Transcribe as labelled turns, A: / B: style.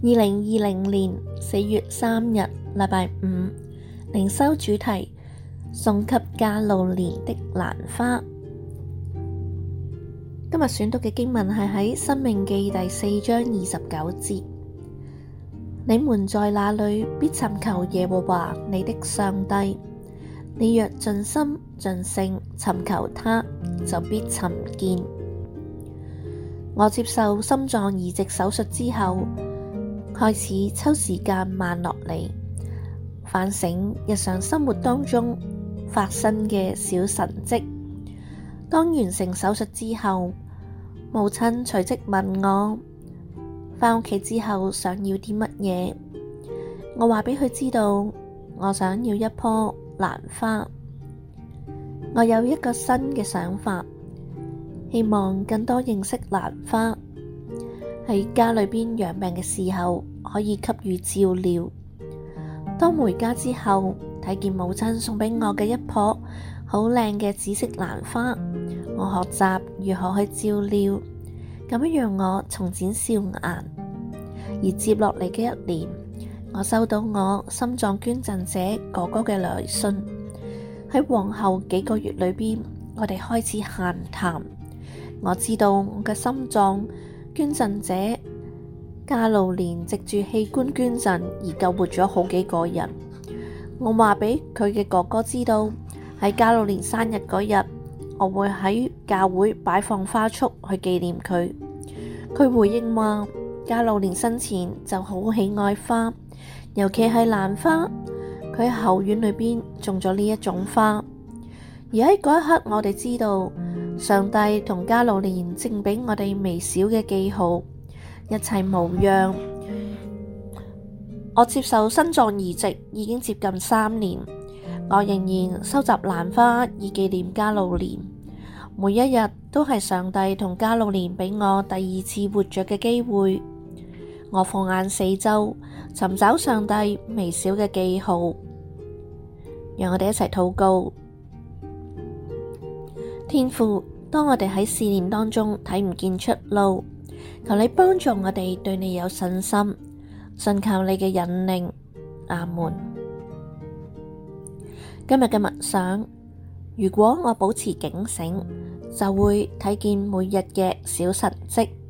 A: 2020年4月3日禮拜五，靈修主題：送給加路連的蘭花。今日選讀嘅經文係喺《申命記》第4章29節。你們在那裡必尋求耶和華你的上帝，你若盡心盡性尋求他，就必尋見。我接受心臟移植手術之後，開始抽時間慢落嚟，反省日常生活當中發生嘅小神蹟。當完成手術之後，母親隨即問我返屋企之後想要啲乜嘢。我話俾佢知道，我想要一棵蘭花。我有一個新嘅想法，希望更多認識蘭花，喺家裏邊養病嘅時候可以給予照料。當回家之後，睇見母親送俾我嘅一棵好靚嘅紫色蘭花，我學習如何去照料，咁樣讓我重展笑顏。而接落嚟嘅一年，我收到我心臟捐贈者哥哥嘅來信。喺往後幾個月裏邊，我哋開始閒談。我知道我嘅心臟捐贈者加路連藉住器官捐贈而救活咗好幾個人。我話俾佢嘅哥哥知道，喺加路連生日嗰日，我會喺教會擺放花束去紀念佢。佢回應話，加路連生前就好喜愛花，尤其係蘭花。佢喺後院裏邊種咗呢一種花。而喺嗰一刻，我哋知道上帝同加路連正俾我哋微小嘅記號，一切無恙。我接受心臟移植已經接近3年，我仍然收集蘭花以紀念加路連。每一日都係上帝同加路連俾我第二次活着嘅機會。我放眼四周，尋找上帝微小嘅記號。讓我哋一齊禱告。天父，當我哋喺試煉當中睇唔見出路，求你幫助我哋對你有信心，信靠你嘅引領。阿門。今日嘅默想，如果我保持警醒，就會睇見每日嘅小神蹟。